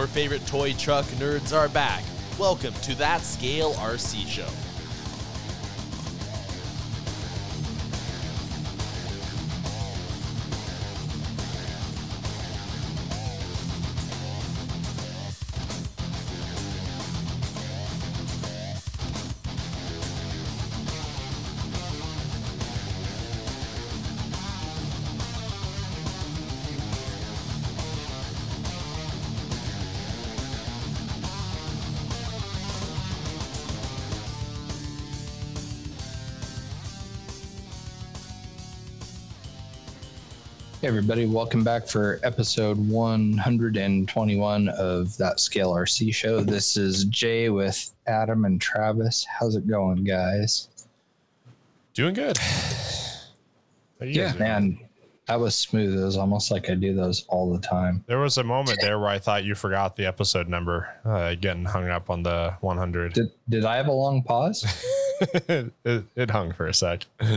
Your favorite toy truck nerds are back. Welcome to That Scale RC Show. Hey everybody, welcome back for episode 121 of That Scale RC Show. This is Jay with Adam and Travis. How's it going, guys? Doing good. Yeah, man, that was smooth. It was almost like I do those all the time. There was a moment there where I thought you forgot the episode number, getting hung up on the 100. Did I have a long pause? it hung for a sec. Well,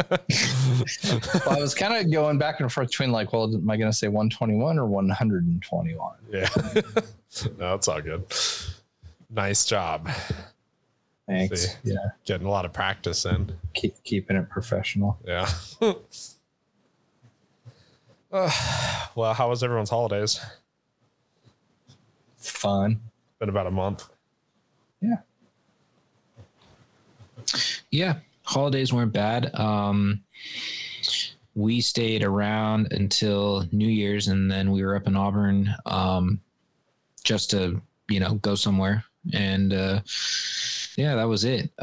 I was kind of going back and forth between like, well, am I going to say 121 or 121? Yeah. No, it's all good. Nice job. Thanks. See, yeah. Getting a lot of practice in. Keeping it professional. Yeah. Well, how was everyone's holidays? Fun. Been about a month. Yeah. Yeah, holidays weren't bad. We stayed around until New Year's, and then we were up in Auburn just to, go somewhere. And yeah, that was it.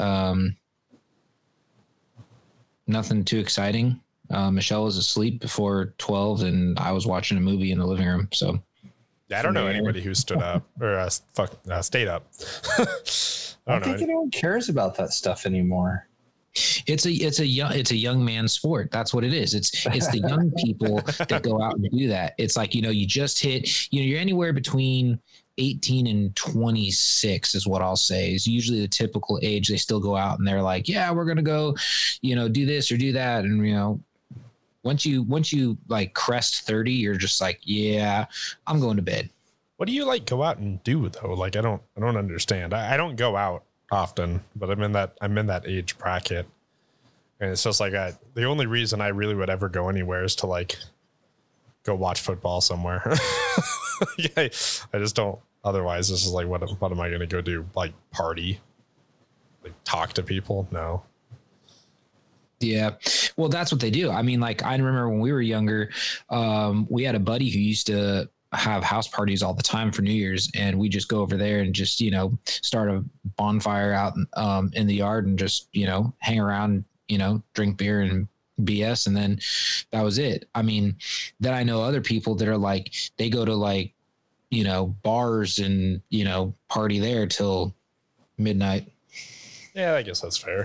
Nothing too exciting. Michelle was asleep before 12, and I was watching a movie in the living room. So yeah, I don't know anybody who stood up or stayed up. I don't think anyone cares about that stuff anymore. It's a young man sport. That's what it is. It's the young people that go out and do that. It's like, you just hit, you're anywhere between 18 and 26 is what I'll say is usually the typical age. They still go out and they're like, yeah, we're going to go, do this or do that. And, once you like crest 30, you're just like, yeah, I'm going to bed. What do you like go out and do though? Like, I don't understand. I don't go out often, but I'm in that age bracket. And it's just like, the only reason I really would ever go anywhere is to like go watch football somewhere. Yeah, I just don't. Otherwise, this is like, what am I going to go do? Like party, like talk to people? No. Yeah. Well, that's what they do. I mean, like I remember when we were younger, we had a buddy who used to have house parties all the time for New Year's, and we just go over there and just, start a bonfire out in the yard and just, hang around, drink beer and BS. And then that was it. I mean, then I know other people that are like, they go to like, bars and, party there till midnight. Yeah, I guess that's fair.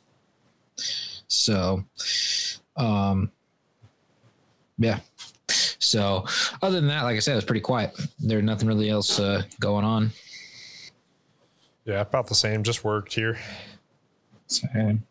So, yeah. So other than that, like I said, it was pretty quiet. There's nothing really else going on. Yeah, about the same. Just worked here. Same.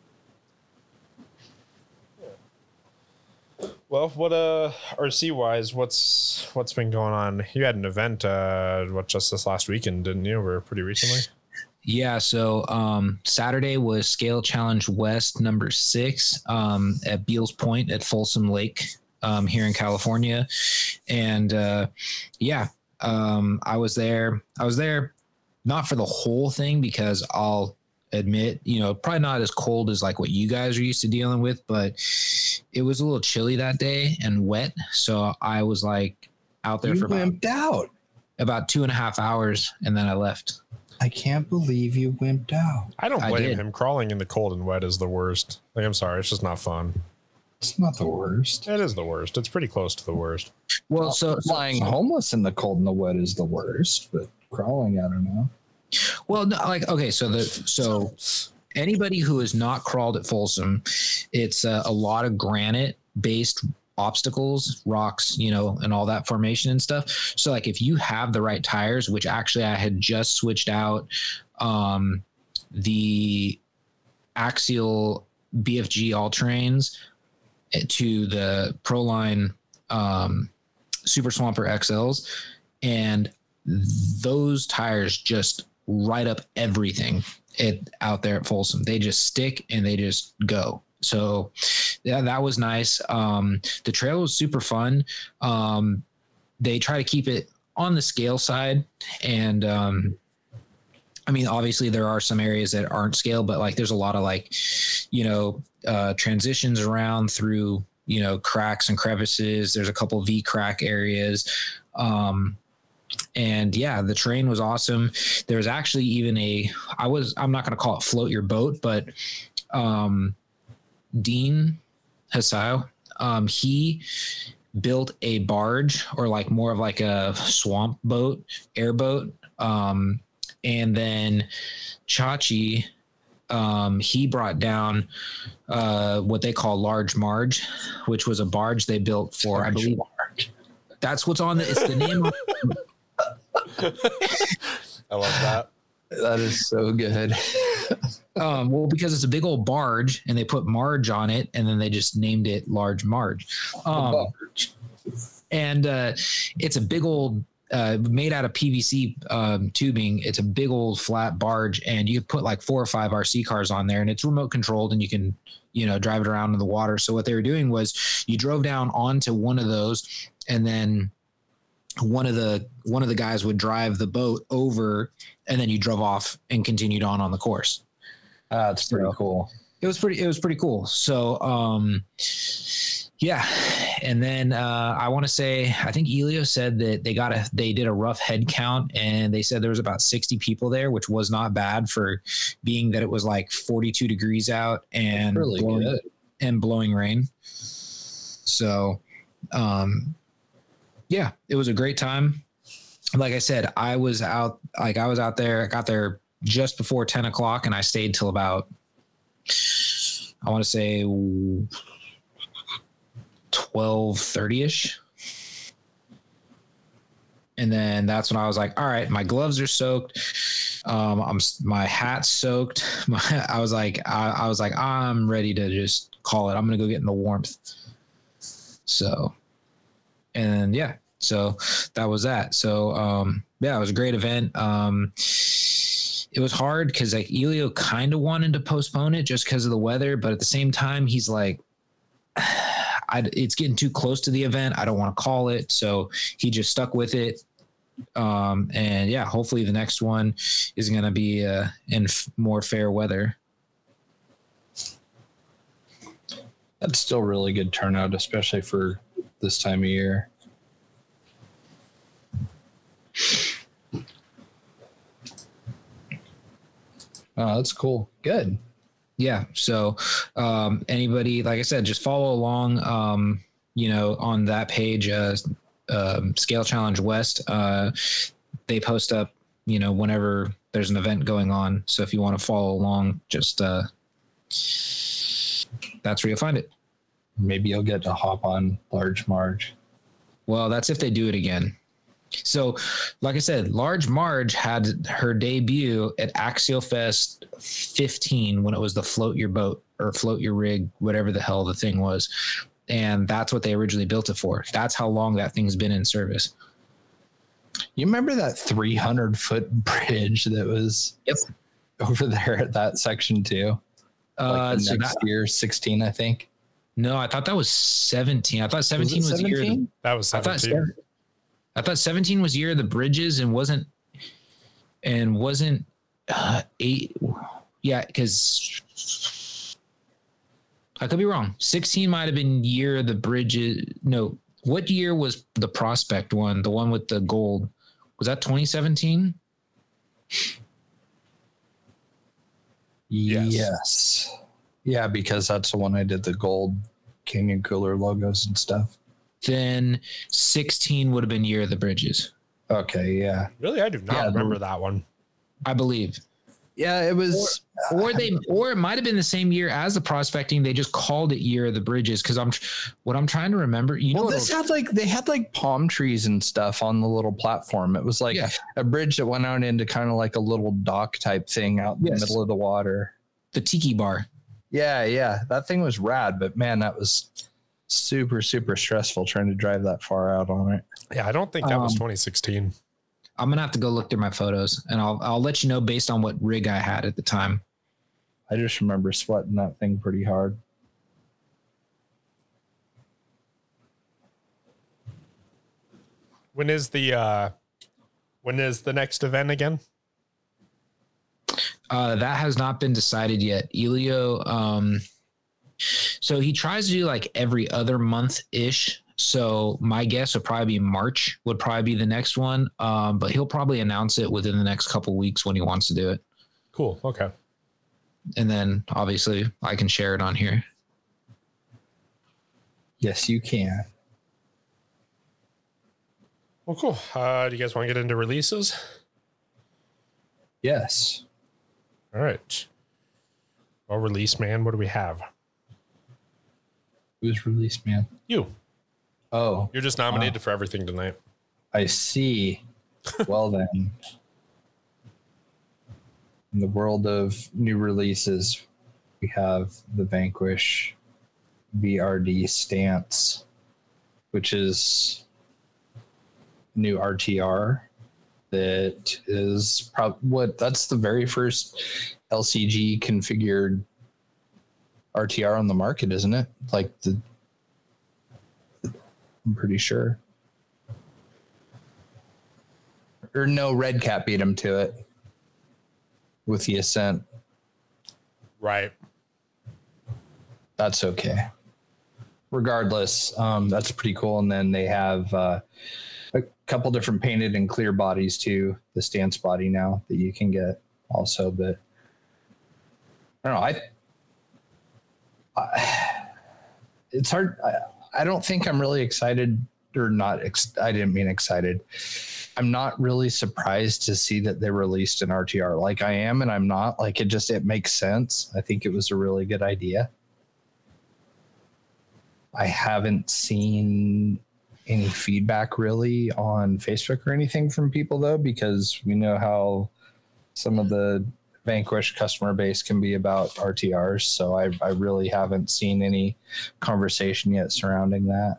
Well, what RC wise, what's been going on? You had an event just this last weekend, didn't you? Or pretty recently? Yeah, so Saturday was Scale Challenge West number 6 at Beals Point at Folsom Lake here in California. And I was there. I was there not for the whole thing because I'll admit, probably not as cold as like what you guys are used to dealing with, but it was a little chilly that day and wet. So I was like out there for about 2.5 hours, and then I left. I can't believe you wimped out. I don't blame him. Crawling in the cold and wet is the worst. Like, I'm sorry. It's just not fun. It's not the worst. It is the worst. It's pretty close to the worst. Well, lying homeless in the cold and the wet is the worst, but crawling, I don't know. Well, no, like, okay. So anybody who has not crawled at Folsom, it's a lot of granite based obstacles, rocks, and all that formation and stuff. So like if you have the right tires, which actually I had just switched out the axial BFG all-terrains to the Proline Super Swamper XLs, and those tires just right up everything out there at Folsom. They just stick and they just go. So yeah, that was nice. The trail was super fun. They try to keep it on the scale side. And, I mean, obviously there are some areas that aren't scale, but like, there's a lot of like, transitions around through, cracks and crevices. There's a couple V crack areas. And yeah, the terrain was awesome. There was actually even I'm not going to call it float your boat, but, Dean Hassau, he built a barge, or like more of like a swamp boat, airboat. And then Chachi, he brought down what they call Large Marge, which was a barge they built for, I believe. That's what's on it's the name. I love that. That is so good. Well, because it's a big old barge and they put Marge on it, and then they just named it Large Marge. And it's a big old made out of PVC tubing. It's a big old flat barge, and you put like 4 or 5 RC cars on there, and it's remote controlled, and you can drive it around in the water. So what they were doing was you drove down onto one of those, and then one of the guys would drive the boat over, and then you drove off and continued on the course. That's pretty cool. It was pretty cool. So, yeah. And then, I want to say, I think Elio said that they did a rough head count, and they said there was about 60 people there, which was not bad for being that it was like 42 degrees out and really good. And blowing rain. So, yeah, it was a great time. Like I said, I was out there, I got there just before 10 o'clock, and I stayed till about, I want to say 12:30ish. And then that's when I was like, all right, my gloves are soaked. My hat's soaked. I was like, I'm ready to just call it. I'm going to go get in the warmth. So, and yeah, so that was that. So, yeah, it was a great event. It was hard because like Elio kind of wanted to postpone it just because of the weather, but at the same time, he's like, it's getting too close to the event. I don't want to call it. So he just stuck with it. And yeah, hopefully the next one is going to be in more fair weather. That's still really good turnout, especially for this time of year. Oh, that's cool. Good. Yeah. So, anybody, like I said, just follow along, on that page, Scale Challenge West. They post up, whenever there's an event going on. So if you want to follow along, just, that's where you'll find it. Maybe you'll get to hop on Large Marge. Well, that's if they do it again. So, like I said, Large Marge had her debut at Axial Fest 15 when it was the Float Your Boat or Float Your Rig, whatever the hell the thing was. And that's what they originally built it for. That's how long that thing's been in service. You remember that 300-foot bridge that was over there at that section too? Next year, 16, I think. No, I thought that was 17. I thought 17 was the year. That was 17. I thought 17 was year of the bridges and wasn't 8. Yeah, because I could be wrong. 16 might have been year of the bridges. No, what year was the Prospect one? The one with the gold. Was that 2017? Yes. Yeah, because that's the one I did the gold Canyon Cooler logos and stuff. Then 16 would have been year of the bridges. Okay, yeah. Really? I do not remember that one. I believe. Yeah, it was or it might have been the same year as the prospecting. They just called it year of the bridges because I'm trying to remember. They had like palm trees and stuff on the little platform. It was like a bridge that went out into kind of like a little dock type thing out in the middle of the water. The tiki bar. Yeah. That thing was rad, but man, that was super, super stressful trying to drive that far out on it. Yeah, I don't think that was 2016. I'm gonna have to go look through my photos, and I'll let you know based on what rig I had at the time. I just remember sweating that thing pretty hard. When is the next event again? That has not been decided yet. Elio, so he tries to do like every other month ish. So my guess would probably be March would probably be the next one. But he'll probably announce it within the next couple of weeks when he wants to do it. Cool. Okay. And then obviously I can share it on here. Yes, you can. Well, cool. Do you guys want to get into releases? Yes. All right. Well, release, man. What do we have? Who's released, man? You. Oh. You're just nominated for everything tonight. I see. Well, then. In the world of new releases, we have the Vanquish VRD Stance, which is new RTR that is that's the very first LCG configured RTR on the market, isn't it? I'm pretty sure. Or no, Red Cat beat him to it with the Ascent. Right. That's okay. Regardless, that's pretty cool. And then they have a couple different painted and clear bodies too. The Stance body now that you can get also, but I don't know. It's hard. I don't think I'm really excited or not. I didn't mean excited. I'm not really surprised to see that they released an RTR. Like I am, and I'm not. Like it makes sense. I think it was a really good idea. I haven't seen any feedback really on Facebook or anything from people though, because we know how some of the Vanquish customer base can be about RTRs. So I really haven't seen any conversation yet surrounding that.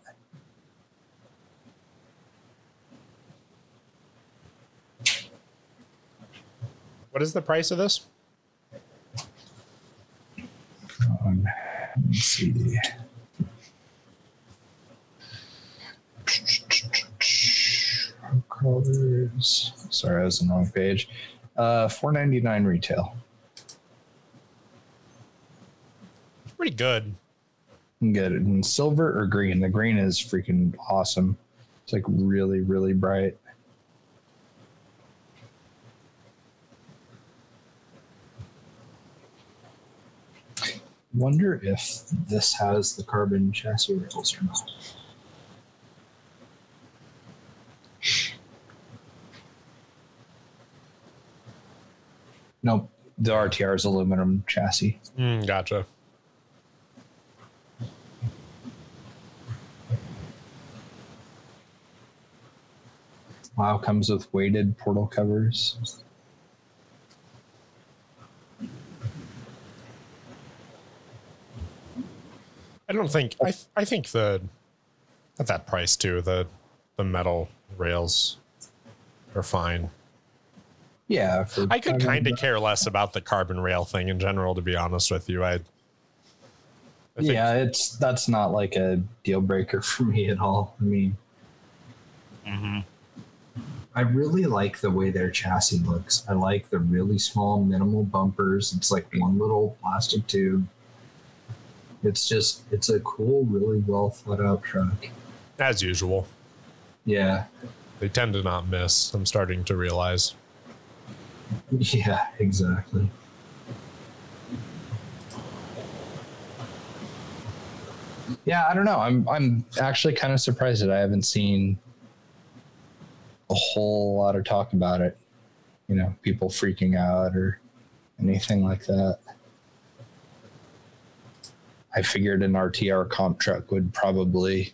What is the price of this? Let's see. Colors. Sorry, I was on the wrong page. $4.99 retail. It's pretty good. You can get it in silver or green. The green is freaking awesome. It's like really, really bright. Wonder if this has the carbon chassis rails or not. Nope, the RTR is aluminum chassis. Gotcha. Wow, comes with weighted portal covers. I don't think I think at that price too, the metal rails are fine. Yeah, I could kind of care less about the carbon rail thing in general, to be honest with you. I think, yeah, that's not like a deal breaker for me at all. I mean, I really like the way their chassis looks. I like the really small minimal bumpers. It's like one little plastic tube. It's a cool, really well thought out truck. as usual. Yeah. They tend to not miss. I'm starting to realize. Yeah, exactly. Yeah, I don't know. I'm actually kind of surprised that I haven't seen a whole lot of talk about it. You know, people freaking out or anything like that. I figured an RTR comp truck would probably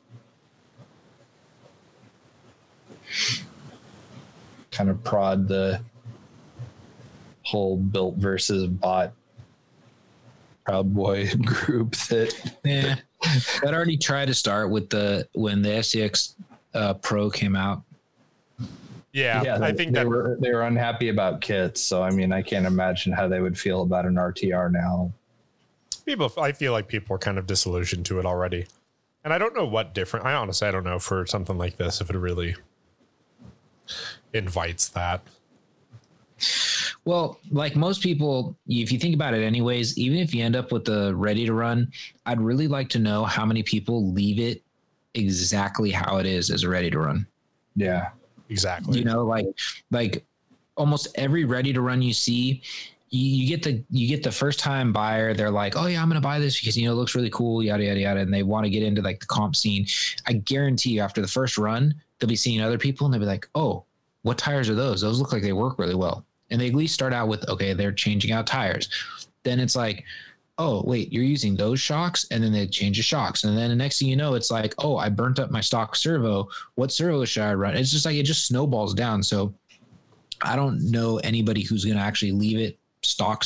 kind of prod the whole built versus bought Proud Boy group that I'd already tried to start with when the SCX Pro came out. Yeah, I think they were unhappy about kits. So I mean, I can't imagine how they would feel about an RTR now. I feel like people are kind of disillusioned to it already. And I don't know what different. I honestly don't know for something like this if it really invites that. Well, like most people, if you think about it anyways, even if you end up with the ready to run, I'd really like to know how many people leave it exactly how it is as a ready to run. Yeah, exactly. You know, like almost every ready to run you see, you get the first time buyer. They're like, oh yeah, I'm going to buy this because, you know, it looks really cool, yada, yada, yada. And they want to get into like the comp scene. I guarantee you after the first run, they'll be seeing other people and they'll be like, oh, what tires are those? Those look like they work really well. And they at least start out with, okay, they're changing out tires. Then it's like, oh, wait, you're using those shocks? And then they change the shocks. And then the next thing you know, it's like, oh, I burnt up my stock servo. What servo should I run? It's just like, it just snowballs down. So I don't know anybody who's going to actually leave it stock.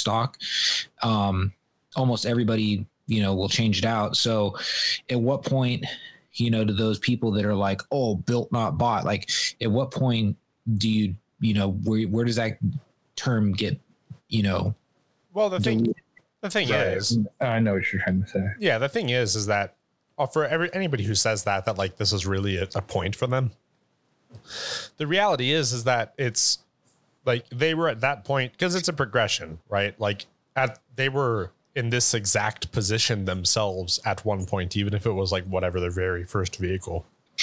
Almost everybody, you know, will change it out. So at what point, you know, to those people that are like, oh, built, not bought, like at what point do you know, where does that term get, you know? Well, the thing is, I know what you're trying to say. Yeah. The thing is that for anybody who says that like this is really a point for them. The reality is that it's like they were at that point because it's a progression, right? Like they were in this exact position themselves at one point, even if it was like whatever their very first vehicle.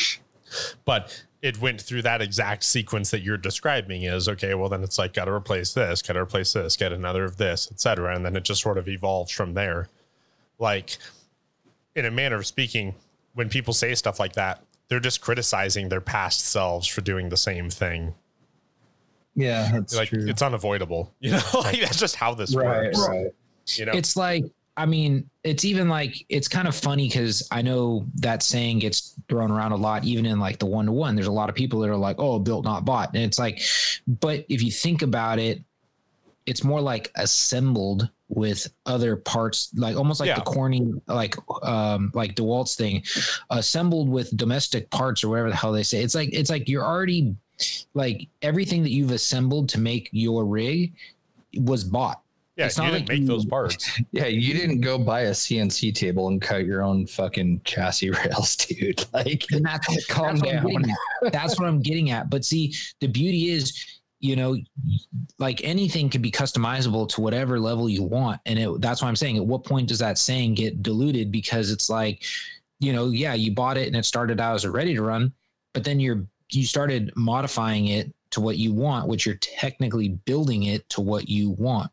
But it went through that exact sequence that you're describing is, okay, well then it's like, got to replace this, get another of this, etc. And then it just sort of evolves from there. Like in a manner of speaking, when people say stuff like that, they're just criticizing their past selves for doing the same thing. Yeah, that's like true. It's unavoidable, you know. Like that's just how this works. Right. You know, it's like, I mean, it's even like, it's kind of funny because I know that saying gets thrown around a lot, even in like the 1-to-1. There's a lot of people that are like, oh, built, not bought. And it's like, but if you think about it, it's more like assembled with other parts, like almost like the corny, like DeWalt's thing, assembled with domestic parts or whatever the hell they say. It's like you're already like everything that you've assembled to make your rig was bought. Yeah, it's you not didn't like make those parts. Yeah, you didn't go buy a CNC table and cut your own fucking chassis rails, dude. Like, calm down. That's what I'm getting at. But see, the beauty is, you know, like anything can be customizable to whatever level you want. And that's why I'm saying, at what point does that saying get diluted? Because it's like, you know, yeah, you bought it and it started out as a ready to run, but then you started modifying it to what you want, which you're technically building it to what you want.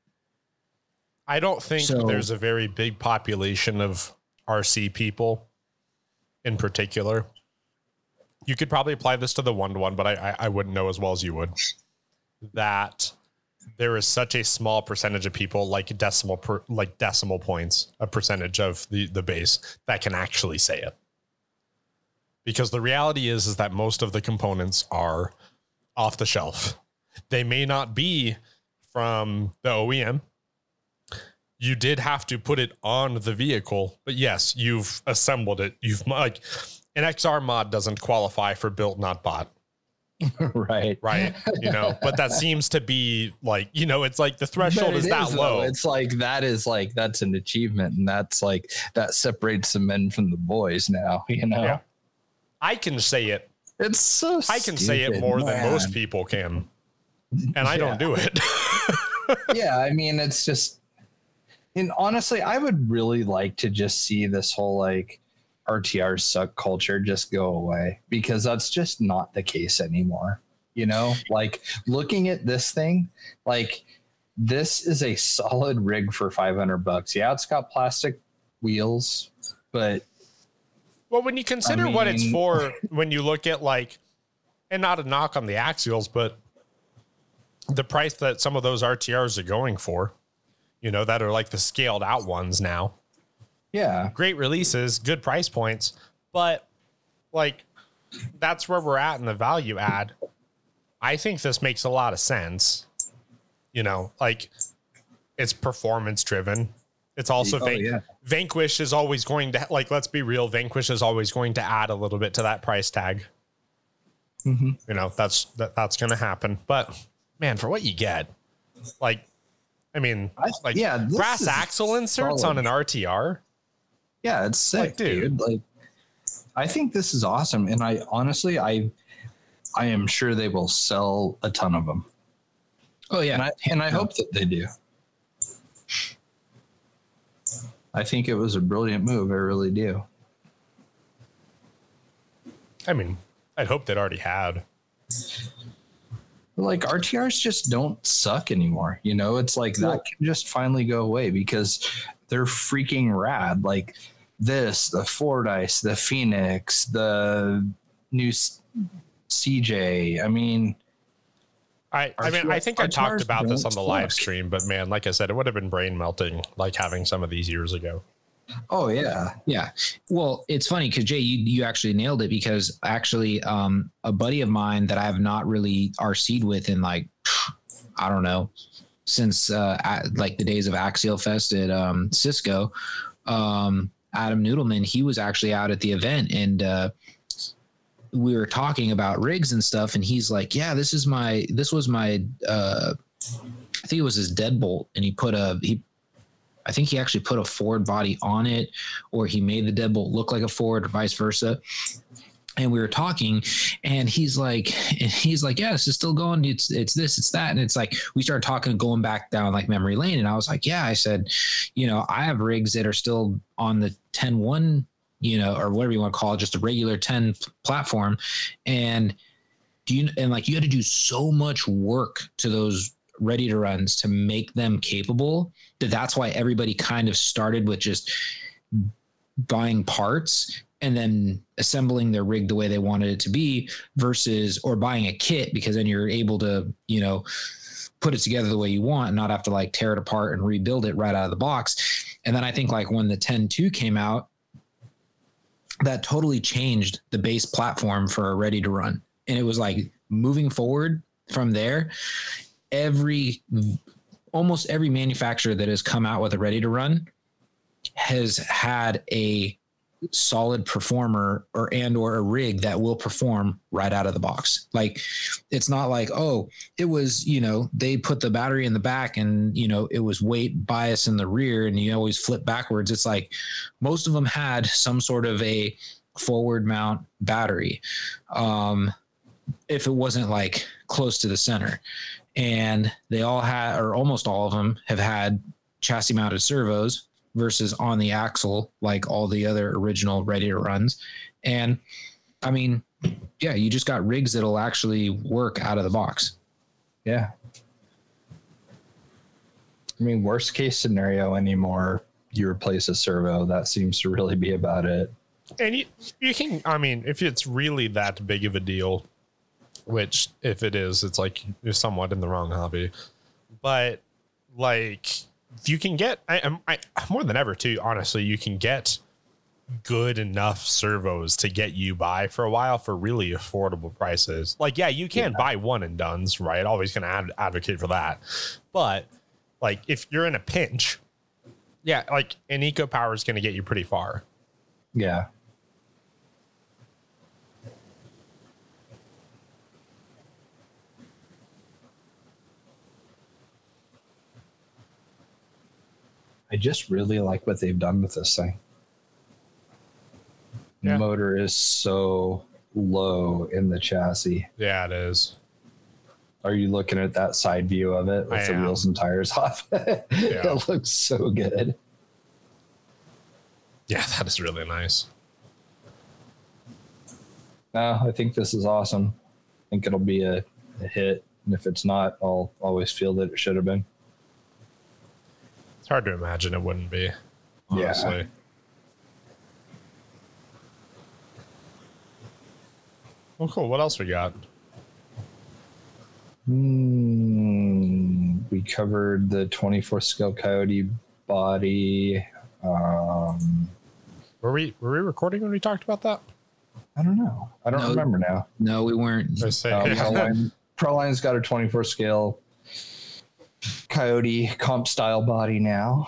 I don't think there's a very big population of RC people in particular. You could probably apply this to the 1-to-1, but I wouldn't know as well as you would. That there is such a small percentage of people, like decimal points, a percentage of the base that can actually say it. Because the reality is that most of the components are off the shelf. They may not be from the OEM. You did have to put it on the vehicle, but yes, you've assembled it. You've like an XR mod doesn't qualify for built, not bought. Right. You know, but that seems to be like, you know, it's like the threshold is that low. It's like, that's an achievement. And that's like, that separates the men from the boys now, you know? Yeah. I can say it. It's so I can say it more than most people can. And I don't do it. Yeah. I mean, it's just, and honestly, I would really like to just see this whole like RTR suck culture just go away, because that's just not the case anymore. You know, like looking at this thing, like this is a solid rig for $500. Yeah, it's got plastic wheels, but well, when you consider what it's for, when you look at like, and not a knock on the axials, but the price that some of those RTRs are going for, you know, that are like the scaled out ones now. Yeah. Great releases, good price points, but like that's where we're at in the value add. I think this makes a lot of sense. You know, like it's performance driven. It's also Vanquish is always going to, like, let's be real. Vanquish is always going to add a little bit to that price tag. Mhm. You know, that's going to happen. But man, for what you get, like, I mean, like this brass is axle inserts on solid. an RTR. Yeah, it's sick, Like, dude. dude. Like, I think this is awesome, and I honestly, I am sure they will sell a ton of them. Oh yeah, And I hope that they do. I think it was a brilliant move. I really do. I mean, I'd hope they'd already had. Like RTRs just don't suck anymore. You know, it's like that can just finally go away because they're freaking rad. Like this, the Fordyce, the Phoenix, the new CJ. I mean, I think I talked RTRs about this on the don't live suck. stream, but man, like I said, it would have been brain melting, like having some of these years ago. Oh yeah. Yeah. Well, it's funny because Jay, you actually nailed it because actually a buddy of mine that I have not really RC'd with in like, I don't know, since like the days of Axial Fest at Cisco, Adam Noodleman, he was actually out at the event and we were talking about rigs and stuff. And he's like, yeah, this was my, I think it was his deadbolt. And I think he actually put a Ford body on it, or he made the deadbolt look like a Ford, or vice versa. And we were talking, and he's like, yeah, this is still going. It's this, it's that, and it's like we started talking, going back down like memory lane, and I was like, yeah, I said, you know, I have rigs that are still on the 10-1, you know, or whatever you want to call it, just a regular 10 platform, and you had to do so much work to those ready to runs to make them capable that's why everybody kind of started with just buying parts and then assembling their rig the way they wanted it to be versus or buying a kit, because then you're able to, you know, put it together the way you want and not have to like tear it apart and rebuild it right out of the box. And then I think like when the 10.2 came out, that totally changed the base platform for a ready to run. And it was like moving forward from there, almost every manufacturer that has come out with a ready to run has had a solid performer or a rig that will perform right out of the box. Like it's not like, oh, it was, you know, they put the battery in the back and, you know, it was weight bias in the rear and you always flip backwards. It's like most of them had some sort of a forward mount battery. If it wasn't like close to the center. And they all had, or almost all of them have had chassis mounted servos versus on the axle, like all the other original ready to runs. And I mean, yeah, you just got rigs that'll actually work out of the box. Yeah. I mean, worst case scenario anymore, you replace a servo. That seems to really be about it. And you can, I mean, if it's really that big of a deal, which if it is, it's like you're somewhat in the wrong hobby, but like you can get, I more than ever too, honestly, you can get good enough servos to get you by for a while for really affordable prices. Like, yeah, you can buy one and dones, right? Always going to advocate for that. But like if you're in a pinch, yeah, like an EcoPower is going to get you pretty far. Yeah. I just really like what they've done with this thing. Yeah. The motor is so low in the chassis. Yeah, it is. Are you looking at that side view of it with the wheels and tires off? It looks so good. Yeah, that is really nice. No, I think this is awesome. I think it'll be a hit. And if it's not, I'll always feel that it should have been. It's hard to imagine it wouldn't be, honestly. Yeah. Well, cool. What else we got? We covered the 24 scale Coyote body. Were we recording when we talked about that? I don't know. I don't remember now. No, we weren't. Proline's got a 24 scale Coyote comp style body now.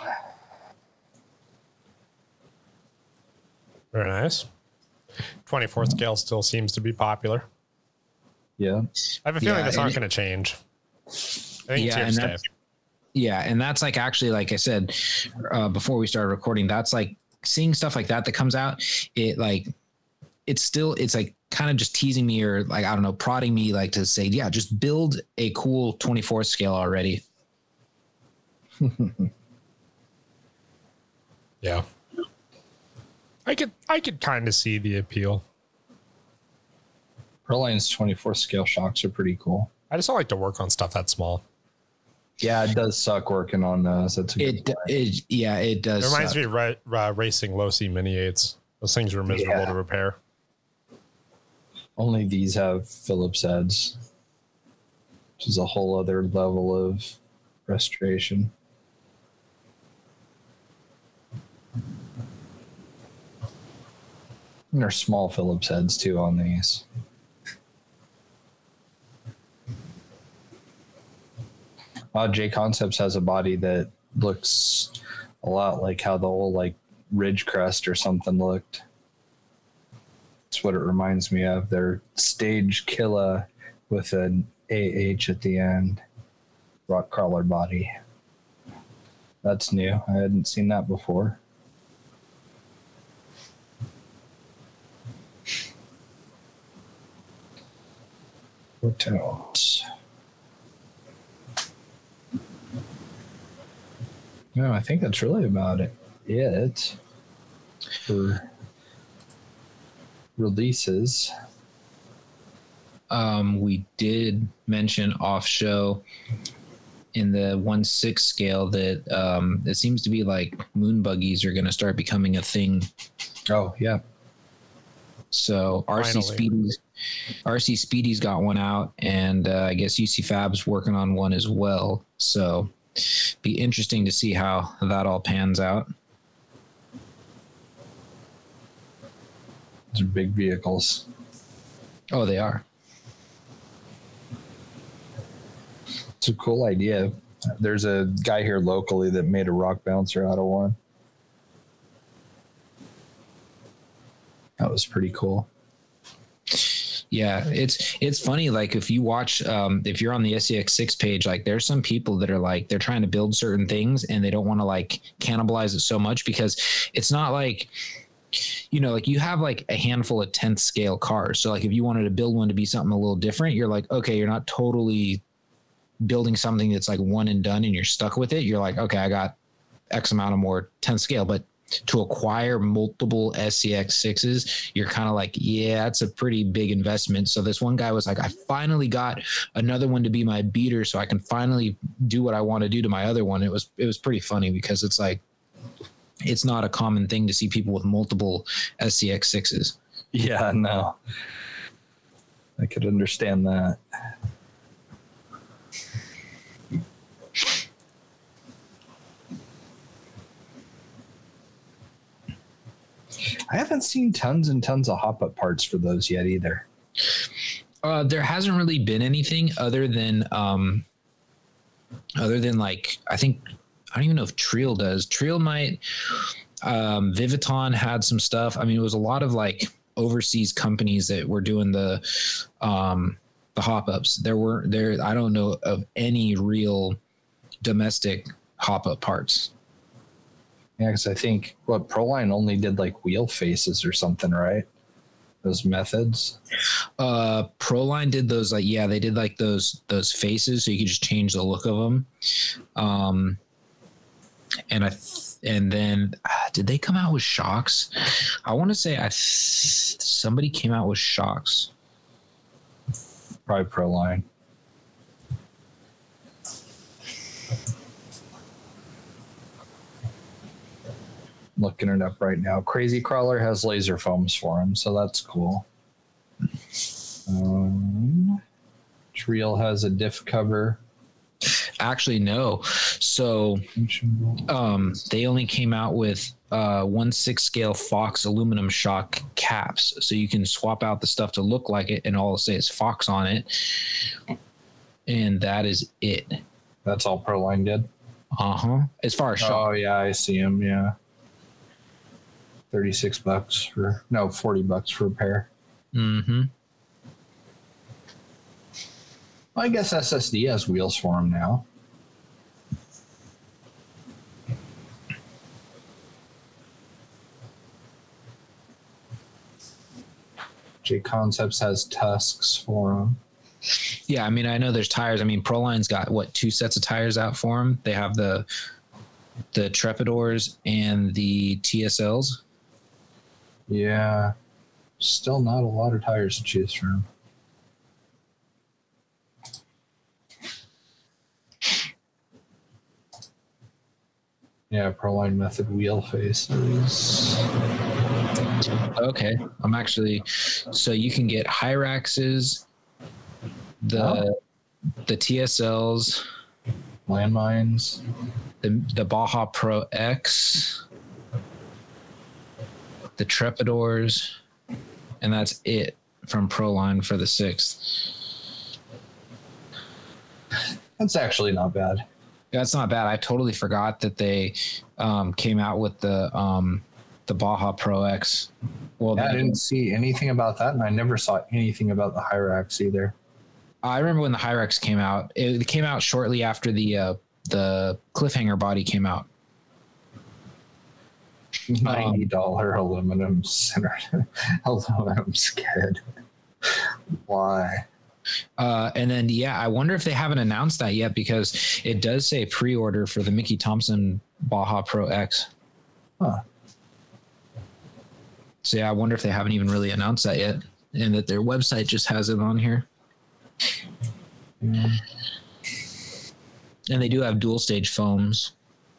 Very nice. 24 scale still seems to be popular. Yeah. I have a feeling Yeah, that's and not it- going to change. I think Yeah, tiers and stay. that's and that's like actually, like I said before we started recording, that's like seeing stuff like that comes out. It like it's like kind of just teasing me or like I don't know, prodding me like to say, yeah, just build a cool 24 scale already. Yeah. I could kind of see the appeal. Proline's 24 scale shocks are pretty cool. I just don't like to work on stuff that small. Yeah, it does suck working on those. That's a good It point. it does. It reminds suck. me of racing low C Mini 8s. Those things were miserable Yeah. to repair. Only these have Phillips heads, which is a whole other level of frustration. And there's small Phillips heads too on these. J Concepts has a body that looks a lot like how the old like Ridge Crest or something looked. That's what it reminds me of. Their stage killer with an AH at the end. Rock crawler body. That's new. I hadn't seen that before. What else? No, I think that's really about it for releases. We did mention off show in the 1/6 scale that it seems to be like moon buggies are going to start becoming a thing. Oh yeah, So Finally. RC Speedy's got one out, and I guess UC Fab's working on one as well. So be interesting to see how that all pans out. those are big vehicles. Oh, they are. It's a cool idea. There's a guy here locally that made a rock bouncer out of one. That was pretty cool. Yeah, it's funny. Like if you watch, if you're on the SCX6 page, like there's some people that are like they're trying to build certain things and they don't want to like cannibalize it so much because it's not like, you know, like you have like a handful of 10th scale cars. So like if you wanted to build one to be something a little different, you're like, okay, you're not totally building something that's like one and done and you're stuck with it. You're like, okay, I got X amount of more 10th scale, but to acquire multiple SCX6s, you're kind of like, yeah, it's a pretty big investment. So this one guy was like, I finally got another one to be my beater so I can finally do what I want to do to my other one. It was pretty funny because it's like, it's not a common thing to see people with multiple SCX6s. Yeah, no. I could understand that. I haven't seen tons and tons of hop-up parts for those yet either. There hasn't really been anything other than like, I don't even know if Trial does. Trial might. Viviton had some stuff. I mean, it was a lot of like overseas companies that were doing the hop-ups. I don't know of any real domestic hop-up parts. Yeah, because I think Proline only did like wheel faces or something, right? Those methods. Proline did those, like, yeah, they did like those faces, so you could just change the look of them. And then did they come out with shocks? I want to say somebody came out with shocks. Probably Proline. Looking it up right now. Crazy Crawler has laser foams for him, so that's cool. Trial has a diff cover. Actually, no. So they only came out with 1/6 scale Fox aluminum shock caps, so you can swap out the stuff to look like it, and all it'll say is Fox on it, and that is it. That's all Proline did. As far as shock. Oh yeah, I see him. Yeah, $36 for $40 for a pair. Mm-hmm. I guess SSD has wheels for them now. J Concepts has tusks for them. Yeah, I mean, I know there's tires. I mean, Proline's got what, 2 sets of tires out for them. They have the Trepidors and the TSLs. Yeah, still not a lot of tires to choose from. Yeah, Proline Method wheel faces. Okay, I'm actually. So you can get Hyraxes, the TSLs, Landmines. the Baja Pro X, the Trepidors, and that's it from Proline for the 6th. That's actually not bad. That's not bad. I totally forgot that they came out with the Baja Pro X. Well, Yeah, I didn't see anything about that, and I never saw anything about the Hyrax either. I remember when the Hyrax came out. It came out shortly after the Cliffhanger body came out. $90 aluminum center aluminum skid. Why? And then, yeah, I wonder if they haven't announced that yet, because it does say pre-order for the Mickey Thompson Baja Pro X. Huh. So yeah, I wonder if they haven't even really announced that yet, and that their website just has it on here. Mm. And they do have dual stage foams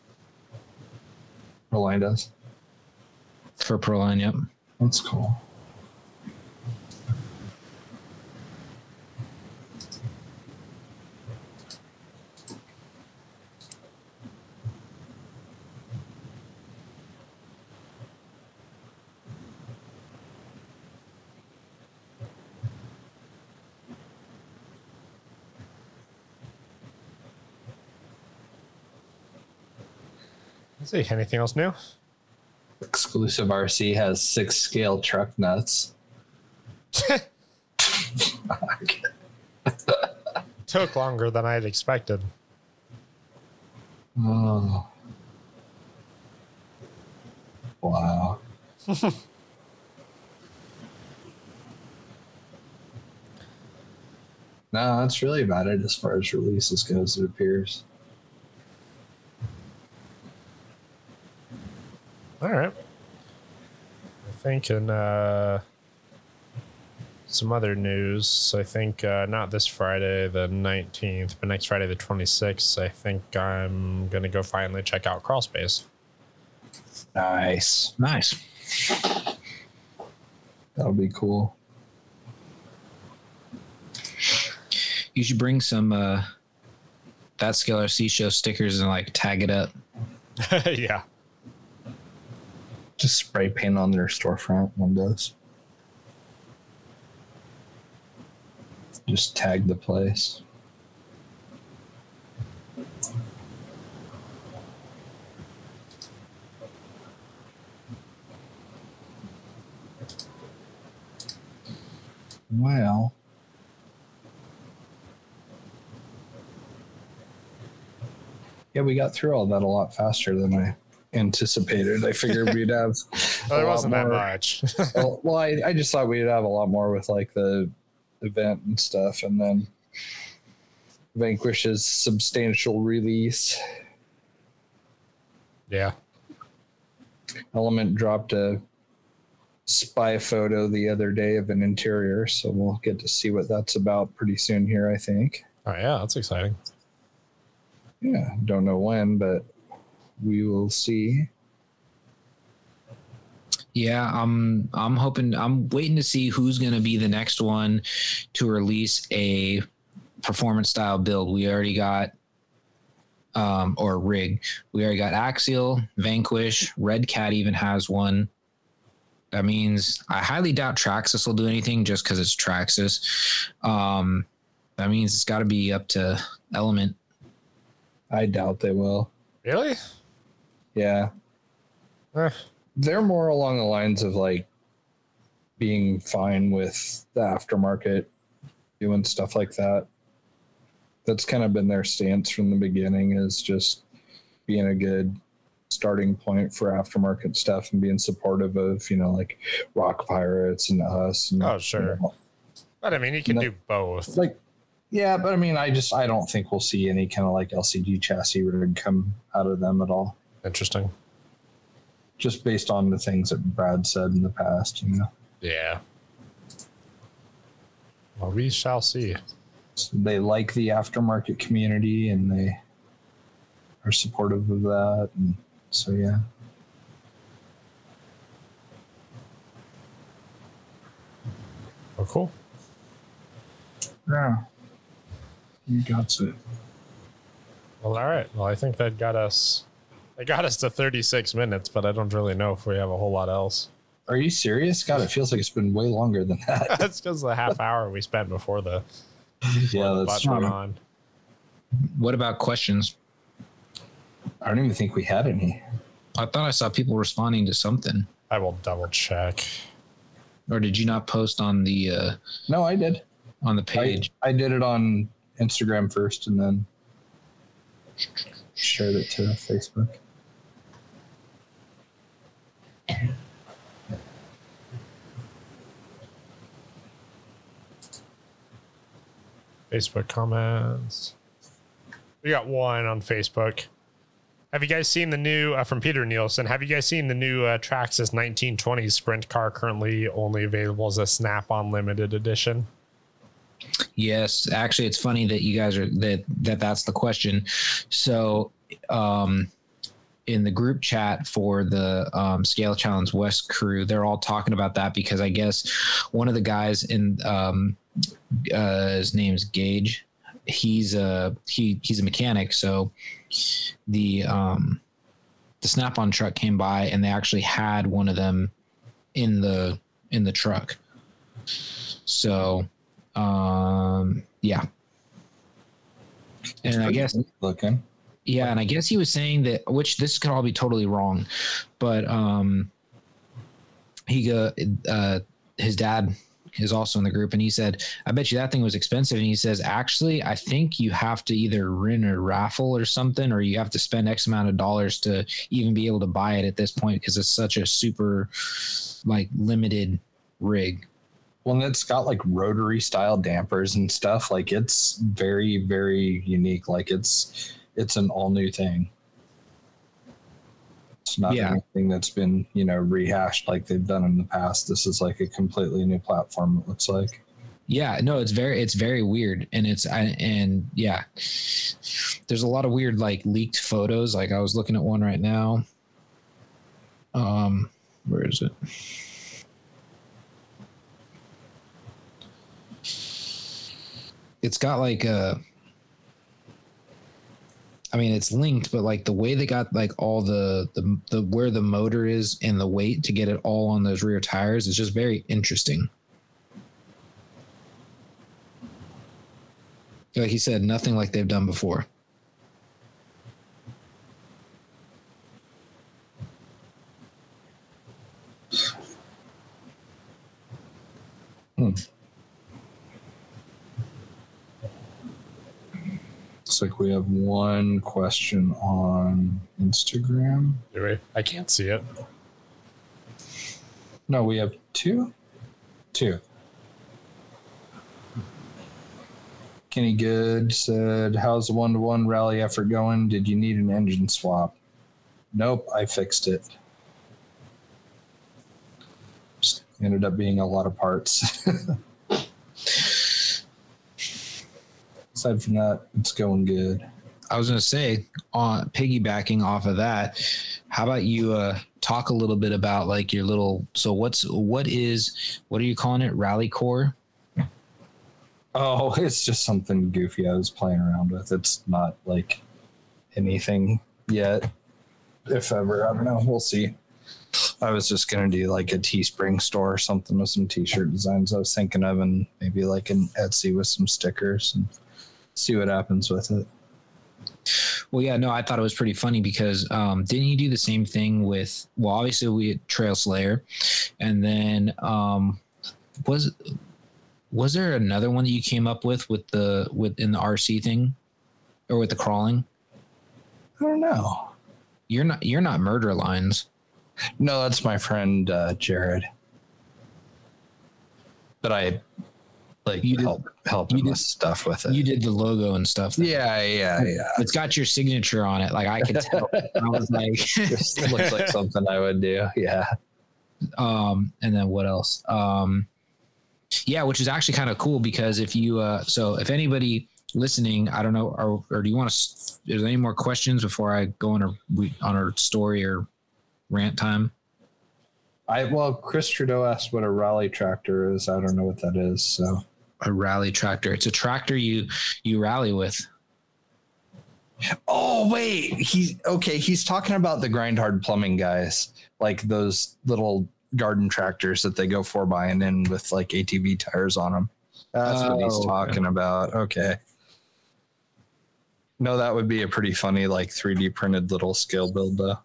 Proline does. for Proline. Yep. That's cool. Let's see. Anything else new? Exclusive RC has 6 scale truck nuts. Took longer than I'd expected. Oh. Wow. No, that's really about it as far as releases goes, it appears. All right. I think in some other news, I think not this Friday, the 19th, but next Friday, the 26th, I think I'm going to go finally check out Crawlspace. Nice. Nice. That'll be cool. You should bring some That Scale RC Show stickers and like tag it up. Yeah. Just spray paint on their storefront windows. Just tag the place. Well, yeah, we got through all that a lot faster than I anticipated. I figured we'd have Well, there wasn't that more. much. Well, I just thought we'd have a lot more with like the event and stuff, and then Vanquish's substantial release. Yeah. Element dropped a spy photo the other day of an interior, so we'll get to see what that's about pretty soon here, I think. Oh, yeah. That's exciting. Yeah, don't know when, but we will see. Yeah, I'm hoping, I'm waiting to see who's going to be the next one to release a performance style build. We already got or rig. We already got Axial, Vanquish, Red Cat even has one. That means I highly doubt Traxxas will do anything just because it's Traxxas. That means it's got to be up to Element. I doubt they will. Really? Yeah. Eh. They're more along the lines of like being fine with the aftermarket, doing stuff like that. That's kind of been their stance from the beginning, is just being a good starting point for aftermarket stuff and being supportive of, like Rock Pirates and us. And, Oh, sure. But I mean, you can do both. Like, yeah, but I mean, I don't think we'll see any kind of like LCG chassis rig come out of them at all. Interesting. Just based on the things that Brad said in the past, Yeah. Well, we shall see. So they like the aftermarket community and they are supportive of that. And so, yeah. Oh, cool. Yeah. You got it. Well, all right. Well, I think that got us to 36 minutes, but I don't really know if we have a whole lot else. Are you serious? God, it feels like it's been way longer than that. That's because the half hour we spent before the that's button true. on. What about questions? I don't even think we had any. I thought I saw people responding to something. I will double check. Or did you not post on the No, I did. on the page? I did it on Instagram first and then shared it to Facebook. Facebook comments. We got one on Facebook. Have you guys seen the new from Peter Nielsen? Have you guys seen the new Traxxas 1920 Sprint car currently only available as a Snap-on limited edition? Yes, actually, it's funny that you guys are that's the question. So, in the group chat for the Scale Challenge West crew, they're all talking about that because I guess one of the guys in his name's Gage. He's a mechanic, so the Snap-on truck came by and they actually had one of them in the truck. So yeah. And I guess looking. Yeah, and I guess he was saying that, which this could all be totally wrong, but his dad is also in the group, and he said, I bet you that thing was expensive. And he says, actually, I think you have to either win a raffle or something, or you have to spend X amount of dollars to even be able to buy it at this point, because it's such a super like limited rig. Well, and it's got like rotary style dampers and stuff. Like it's very, very unique. Like it's an all new thing. It's not anything that's been, rehashed like they've done in the past. This is like a completely new platform, it looks like. Yeah, no, it's very weird. And yeah, there's a lot of weird, like leaked photos. Like I was looking at one right now. Where is it? It's got like it's linked, but like the way they got like all the where the motor is and the weight to get it all on those rear tires is just very interesting. Like he said, nothing like they've done before. Looks like we have one question on Instagram. Do we? I can't see it. No, we have two. Kenny Good said, how's the 1-to-1 rally effort going? Did you need an engine swap? Nope, I fixed it. Just ended up being a lot of parts. Aside from that, it's going good. I was going to say, on piggybacking off of that, how about you talk a little bit about like your little, so what are you calling it? Rally Core? Oh, it's just something goofy I was playing around with. It's not like anything yet. If ever, I don't know. We'll see. I was just going to do like a Teespring store or something with some t-shirt designs I was thinking of, and maybe like an Etsy with some stickers and see what happens with it. Well, yeah, no, I thought it was pretty funny because didn't you do the same thing with, well, obviously we had Trail Slayer, and then Was there another one that you came up with in the RC thing, or with the crawling? I don't know. You're not Murder Lines. No, that's my friend Jared. But I help him with stuff with it. You did the logo and stuff. Yeah. It's got your signature on it. Like I could tell. I was like, It looks like something I would do. Yeah. And then what else? Yeah, which is actually kind of cool because if you, so if anybody listening, I don't know, or do you want to, is there any more questions before I go on our story or rant time? Chris Trudeau asked what a rally tractor is. I don't know what that is. So a rally tractor. It's a tractor you rally with. Oh, wait. He's talking about the Grind Hard Plumbing guys, like those little garden tractors that they go 4x and in with like ATV tires on them. That's what he's talking about. Okay. No, that would be a pretty funny, like 3D printed little scale build though.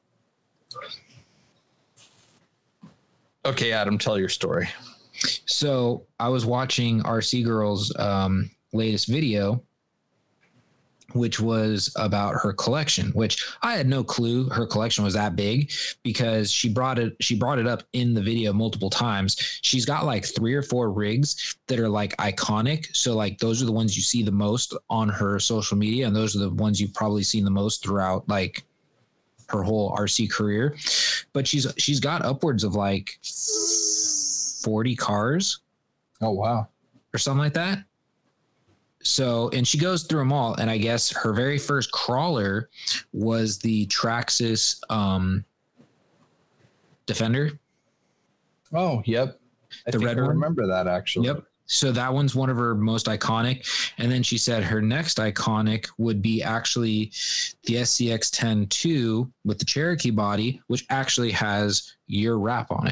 Okay, Adam, tell your story. So I was watching RC Girl's latest video, which was about her collection, which I had no clue her collection was that big because she brought it up in the video multiple times. She's got like 3 or 4 rigs that are like iconic. So like those are the ones you see the most on her social media. And those are the ones you've probably seen the most throughout like her whole RC career. But she's got upwards of like 40 cars. Oh, wow. Or something like that. So, and she goes through them all. And I guess her very first crawler was the Traxxas Defender. Oh, yep. I remember that actually. Yep. So that one's one of her most iconic. And then she said her next iconic would be actually the SCX 10-2 with the Cherokee body, which actually has your wrap on it.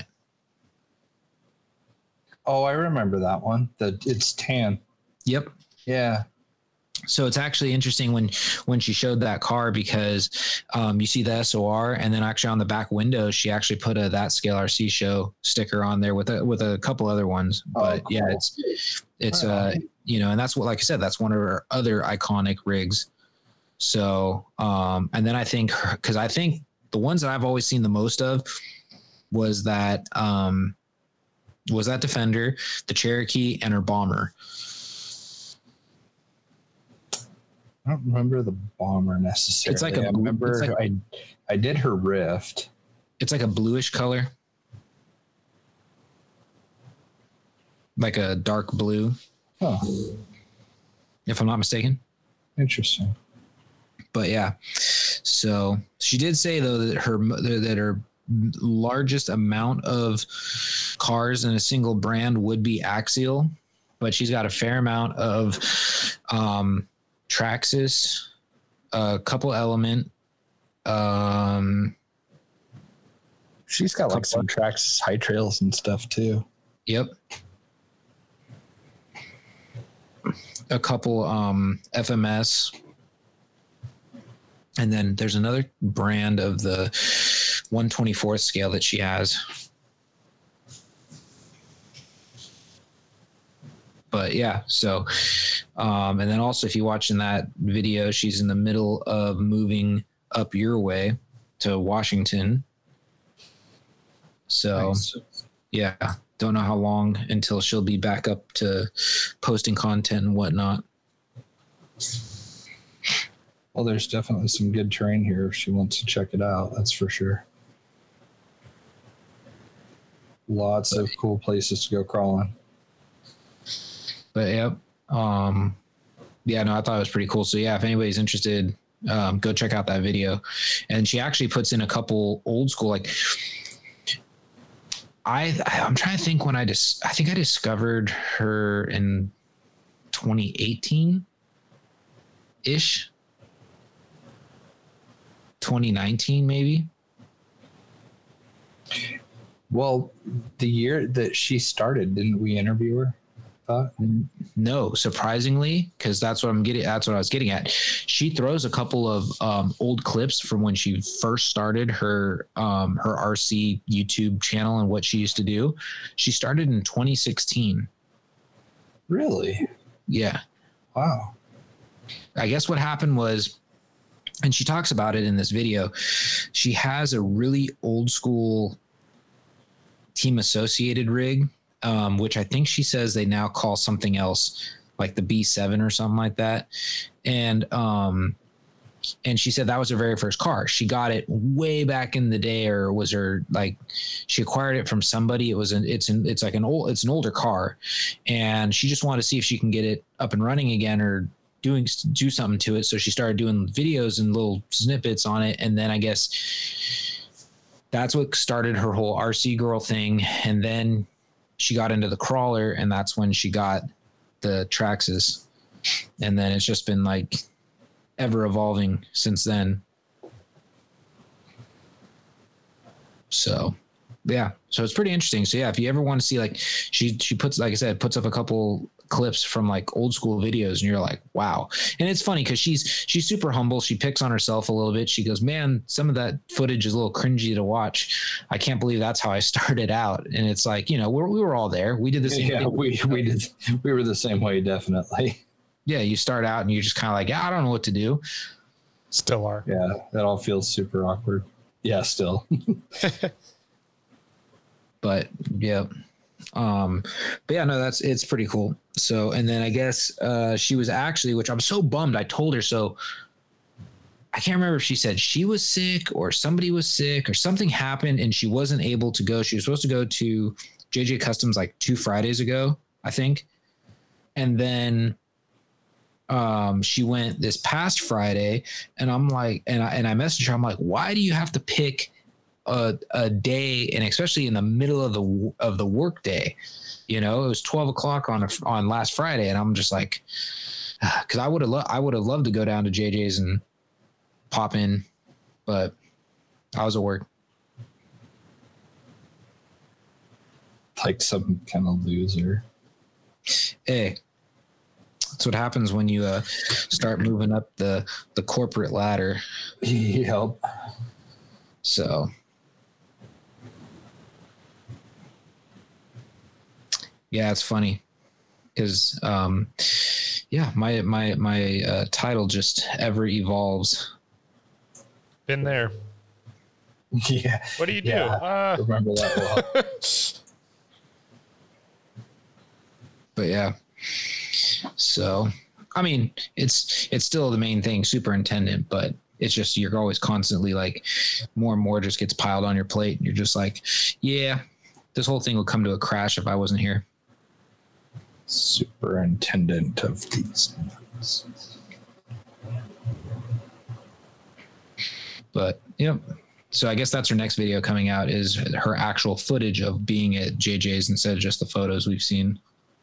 Oh, I remember that one. It's tan. Yep. Yeah. So it's actually interesting when she showed that car because you see the SOR and then actually on the back window she actually put a That Scale RC Show sticker on there with a couple other ones. But cool. Yeah, it's you know, and that's what, like I said, that's one of her other iconic rigs. So and then I think the ones that I've always seen the most of was that Defender, the Cherokee, and her Bomber. I don't remember the Bomber necessarily. It's like I did her Rift. It's like a bluish color, like a dark blue. Oh, if I'm not mistaken. Interesting. But yeah, so she did say though that her largest amount of cars in a single brand would be Axial, but she's got a fair amount of Traxxas, a couple Element. She's got like some Traxxas High Trails and stuff too. Yep. A couple FMS. And then there's another brand of the 1/24th scale that she has. But yeah, so and then also if you watch in that video, she's in the middle of moving up your way to Washington. So nice. Yeah, don't know how long until she'll be back up to posting content and whatnot. Well, there's definitely some good terrain here if she wants to check it out. That's for sure. Lots of cool places to go crawling. But yep. Yeah, no, I thought it was pretty cool. So yeah, if anybody's interested, go check out that video. And she actually puts in a couple old school, like I'm trying to think when I think I discovered her in 2018 ish. 2019 maybe. Well, the year that she started, didn't we interview her? No, surprisingly, because that's what I was getting at. She throws a couple of old clips from when she first started her RC YouTube channel and what she used to do. She started in 2016. Really? Yeah. Wow. I guess what happened was, and she talks about it in this video, she has a really old school Team Associated rig, which I think she says they now call something else, like the B7 or something like that. And she said that was her very first car. She got it way back in the day, or was her like she acquired it from somebody. It's an older car, and she just wanted to see if she can get it up and running again or do something to it. So she started doing videos and little snippets on it, and then I guess that's what started her whole RC girl thing. And then she got into the crawler, and that's when she got the Traxxas, and then it's just been like ever evolving since then. So yeah, so it's pretty interesting. So yeah, if you ever want to see, like, she puts, like I said, puts up a couple clips from like old school videos, and you're like, wow. And it's funny because she's super humble. She picks on herself a little bit. She goes, man, some of that footage is a little cringy to watch. I can't believe that's how I started out. And it's like, you know, we were all there. We did the same thing. We were the same way, definitely. Yeah, you start out and you're just kind of like, yeah, I don't know what to do. Still are. Yeah, that all feels super awkward. Yeah, still. But yeah. But yeah, no, it's pretty cool. So, and then I guess she was actually, which I'm so bummed, I told her so. I can't remember if she said she was sick or somebody was sick or something happened and she wasn't able to go. She was supposed to go to JJ Customs like 2 Fridays ago, I think. And then she went this past Friday, and I'm like, and I messaged her. I'm like, why do you have to pick a day, and especially in the middle of the work day? You know, it was 12 o'clock on last Friday, and I'm just like, because I would have loved to go down to JJ's and pop in, but I was at work. Like some kind of loser. Hey. That's what happens when you start moving up the corporate ladder. Yep. So, yeah, it's funny because, yeah, my title just ever evolves. Been there. Yeah. What do you do? Remember that well. But yeah. So, I mean, it's still the main thing, superintendent, but it's just you're always constantly like more and more just gets piled on your plate. And you're just like, yeah, this whole thing would come to a crash if I wasn't here. Superintendent of these. But yep. So I guess that's her next video coming out, is her actual footage of being at JJ's instead of just the photos we've seen.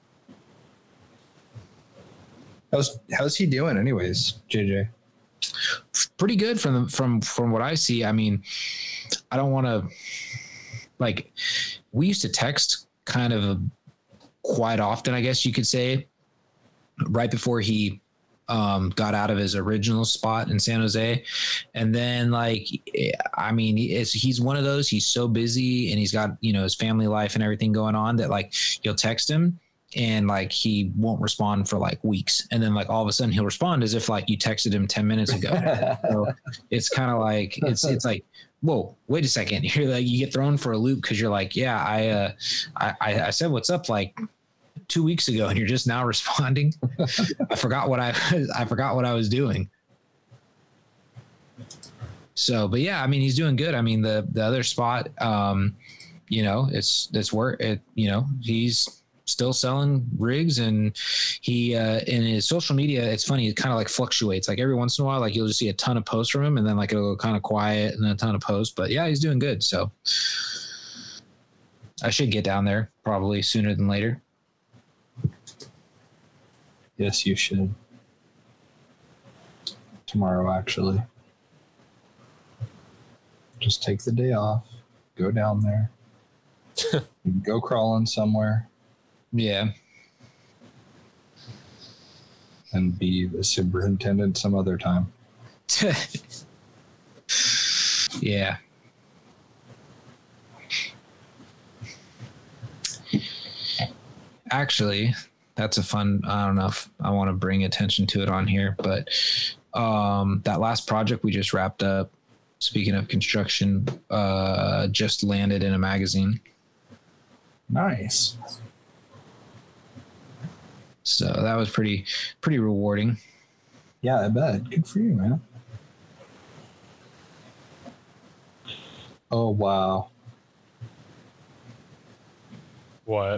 How's he doing anyways, JJ? Pretty good from what I see. I mean, I don't want to, like, we used to text kind of quite often, I guess you could say, right before he got out of his original spot in San Jose. And then, like, I mean, he's one of those, he's so busy and he's got, you know, his family life and everything going on that, like, you'll text him and like he won't respond for like weeks, and then like all of a sudden he'll respond as if like you texted him 10 minutes ago. So it's kind of like it's like, whoa, wait a second. You're like, you get thrown for a loop because you're like, yeah, I said what's up like 2 weeks ago, and you're just now responding. I forgot what I was doing. So, but yeah, I mean, he's doing good. I mean, the other spot, you know, it's work. You know, he's still selling rigs, and he in his social media, it's funny, it kind of like fluctuates. Like every once in a while, like you'll just see a ton of posts from him, and then like it'll go kind of quiet and then a ton of posts. But yeah, he's doing good. So I should get down there probably sooner than later. Yes, you should. Tomorrow, actually. Just take the day off, go down there, go crawling somewhere. Yeah. And be the superintendent some other time. Yeah. Actually, That's a fun. I don't know if I want to bring attention to it on here, but that last project we just wrapped up, speaking of construction, just landed in a magazine. Nice. So that was pretty rewarding. Yeah, I bet. Good for you, man. Oh, wow. What?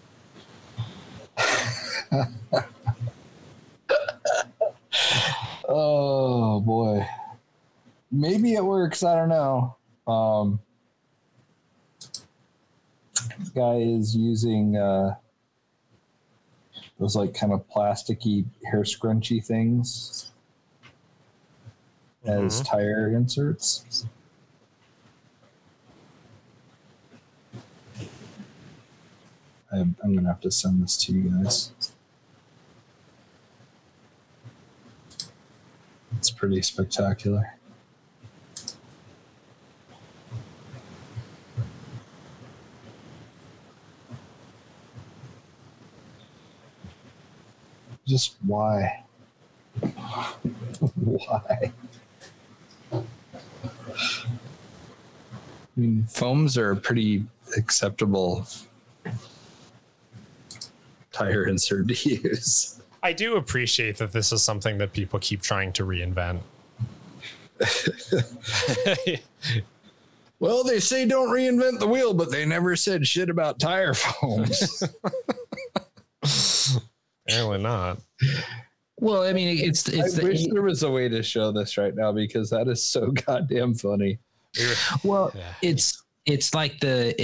Oh, boy. Maybe it works. I don't know. This guy is using those like kind of plasticky hair scrunchy things as tire inserts. I'm gonna have to send this to you guys. It's pretty spectacular. Just why? Why? I mean, foams are a pretty acceptable tire insert to use. I do appreciate that this is something that people keep trying to reinvent. Well, they say don't reinvent the wheel, but they never said shit about tire foams. Apparently not. Well, I mean, I wish there was a way to show this right now because that is so goddamn funny. Well, yeah. It's like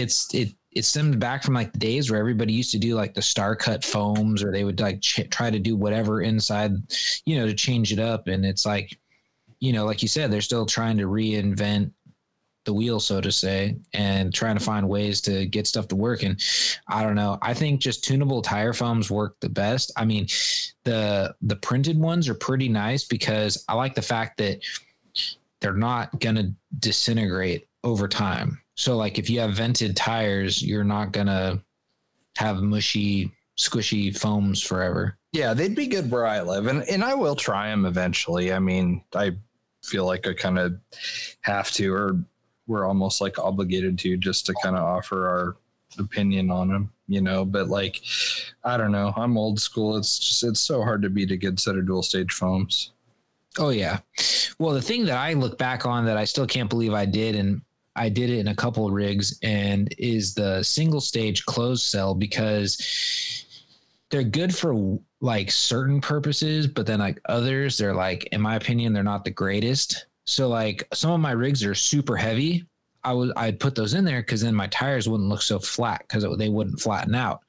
it stemmed back from like the days where everybody used to do like the star cut foams, or they would like try to do whatever inside, to change it up. And it's like, like you said, they're still trying to reinvent the wheel, so to say, and trying to find ways to get stuff to work. And I don't know. I think just tunable tire foams work the best. I mean, the printed ones are pretty nice because I like the fact that they're not going to disintegrate over time. So like if you have vented tires, you're not going to have mushy, squishy foams forever. Yeah, they'd be good where I live. And I will try them eventually. I mean, I feel like I kind of have to, or we're almost like obligated to, just to kind of offer our opinion on them, but like, I don't know. I'm old school. It's so hard to beat a good set of dual stage foams. Oh yeah. Well, the thing that I look back on that I still can't believe I did, and I did it in a couple of rigs, and is the single stage closed cell, because they're good for like certain purposes, but then like others, they're like, in my opinion, they're not the greatest. So like some of my rigs are super heavy. I'd put those in there because then my tires wouldn't look so flat because they wouldn't flatten out.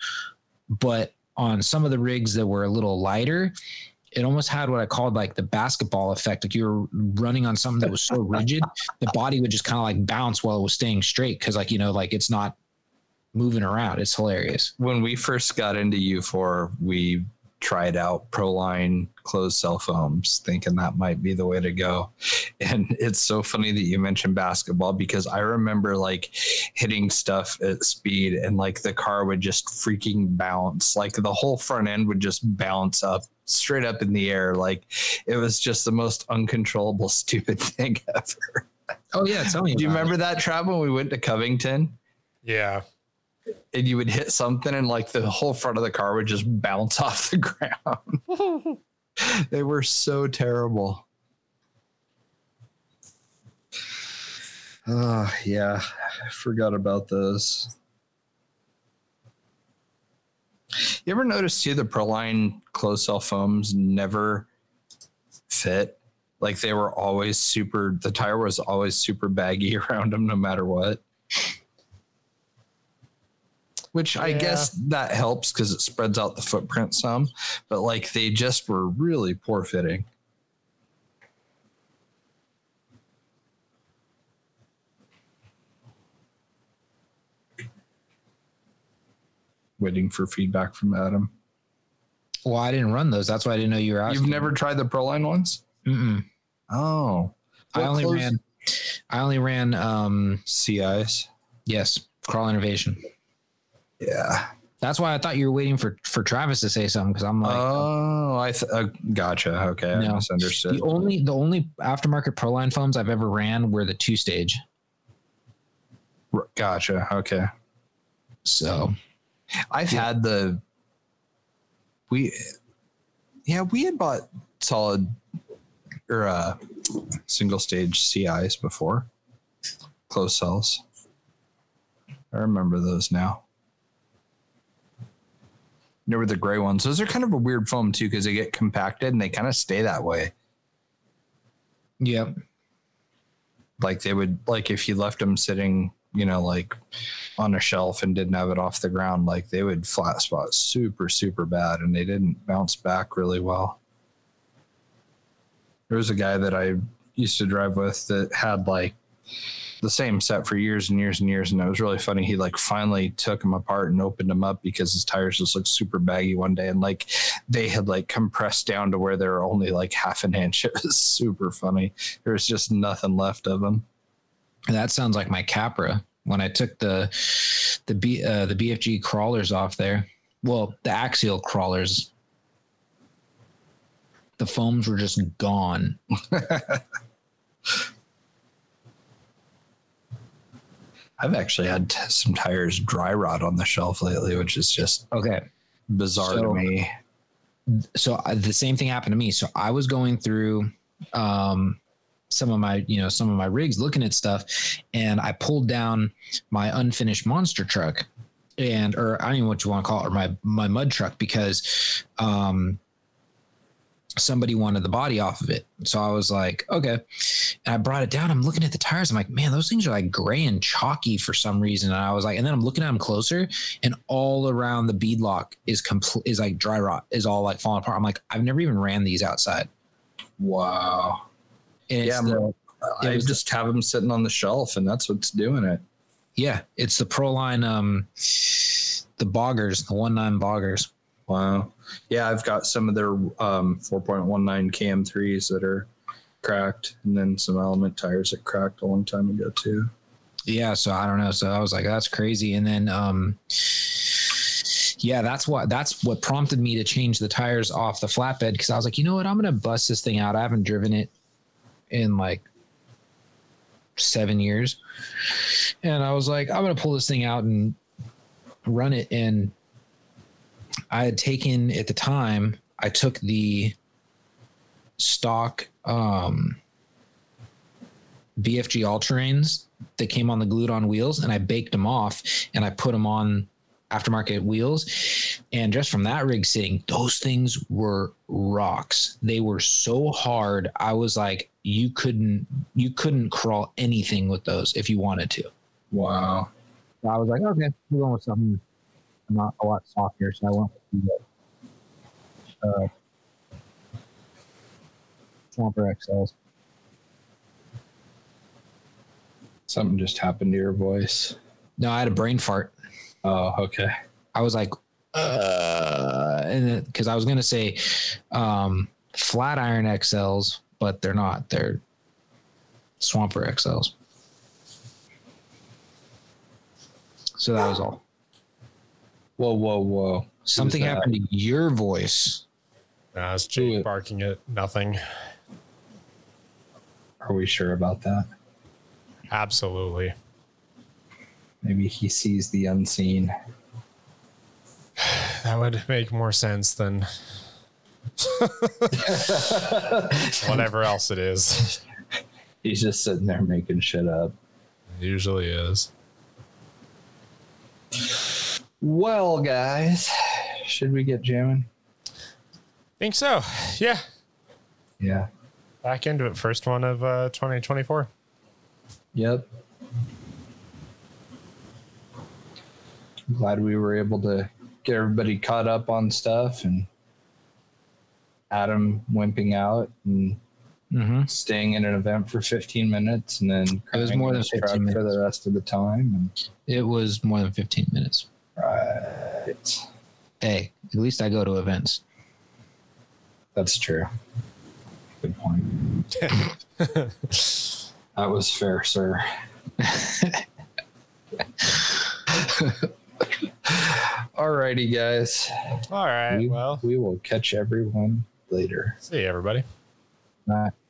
But on some of the rigs that were a little lighter, it almost had what I called like the basketball effect. Like you were running on something that was so rigid, the body would just kind of like bounce while it was staying straight. Cause like, like it's not moving around. It's hilarious. When we first got into U4, we tried out Proline closed cell foams, thinking that might be the way to go. And it's so funny that you mentioned basketball, because I remember like hitting stuff at speed and like the car would just freaking bounce. Like the whole front end would just bounce up straight up in the air. Like it was just the most uncontrollable, stupid thing ever. Oh yeah. Tell me. Do you remember that, Trav, when we went to Covington? Yeah. And you would hit something and like the whole front of the car would just bounce off the ground. They were so terrible. Oh, yeah. I forgot about those. You ever notice too, the Proline closed cell foams never fit? Like they were always the tire was always super baggy around them no matter what. Which I guess that helps because it spreads out the footprint some, but like they just were really poor fitting. Waiting for feedback from Adam. Well, I didn't run those. That's why I didn't know you were asking. You've never tried the Proline ones? Mm-mm. Oh. I only ran CIs. Yes. Crawl Innovation. Yeah. That's why I thought you were waiting for Travis to say something, because I'm like, gotcha. Okay, I No. misunderstood. the only aftermarket Proline foams I've ever ran were the 2-stage. Gotcha. Okay. So I've had we had bought solid or single stage CIs before, closed cells. I remember those now. They were the gray ones. Those are kind of a weird foam too, because they get compacted and they kind of stay that way. yep. Like they would, like if you left them sitting, like on a shelf and didn't have it off the ground, like they would flat spot super, super bad, and they didn't bounce back really well. There was a guy that I used to drive with that had like the same set for years and years and years, and it was really funny. He like finally took them apart and opened them up because his tires just looked super baggy one day, and like they had like compressed down to where they were only like half an inch. It was super funny. There was just nothing left of them. That sounds like my Capra when I took the BFG crawlers off there. Well, the axial crawlers. The foams were just gone. I've actually had some tires dry rot on the shelf lately, which is just Okay. bizarre to me. So the same thing happened to me. So I was going through some of my rigs, looking at stuff, and I pulled down my unfinished monster truck, or I don't even know what you want to call it, or my mud truck, because somebody wanted the body off of it. So I was like, okay. And I brought it down. I'm looking at the tires. I'm like, man, those things are like gray and chalky for some reason. And I was like, and then I'm looking at them closer, and all around the bead lock is like dry rot, is all like falling apart. I'm like, I've never even ran these outside. Wow. And Yeah, I just have them sitting on the shelf, and that's what's doing it. Yeah, it's the Proline, the boggers, the 1.9 boggers. Wow. Yeah, I've got some of their 4.19 KM3s that are cracked, and then some Element tires that cracked a long time ago too. Yeah, so I don't know. So I was like, that's crazy. And then that's what prompted me to change the tires off the flatbed, because I was like, you know what, I'm gonna bust this thing out. I haven't driven it in like 7 years, and I was like, I'm gonna pull this thing out and run it. And I had taken, at the time, I took the stock BFG all-terrains that came on the glued on wheels, and I baked them off and I put them on aftermarket wheels. And just from that rig sitting, those things were rocks. They were so hard. I was like, you couldn't crawl anything with those if you wanted to. Wow. So I was like, okay, we're going with something not a lot softer. So I went with the Swamper XLs. Something just happened to your voice. No, I had a brain fart. Oh, okay. I was like, and because I was going to say Flatiron XLs, but they're not. They're Swamper XLs. So that was all. Whoa. Something happened to your voice. It's Jake barking at nothing. Are we sure about that? Absolutely. Maybe he sees the unseen. That would make more sense than whatever else it is. He's just sitting there making shit up. It usually is. Well, guys, should we get jamming? Think so. Yeah. Yeah. Back into it. First one of 2024. Yep. I'm glad we were able to get everybody caught up on stuff, and Adam wimping out and staying in an event for 15 minutes, and then it was more than 15 minutes for the rest of the time. And it was more than 15 minutes. Right. Hey, at least I go to events. That's true. Good point. That was fair, sir. All right. righty, guys. All right. Well, we will catch everyone later. see you, everybody. Bye.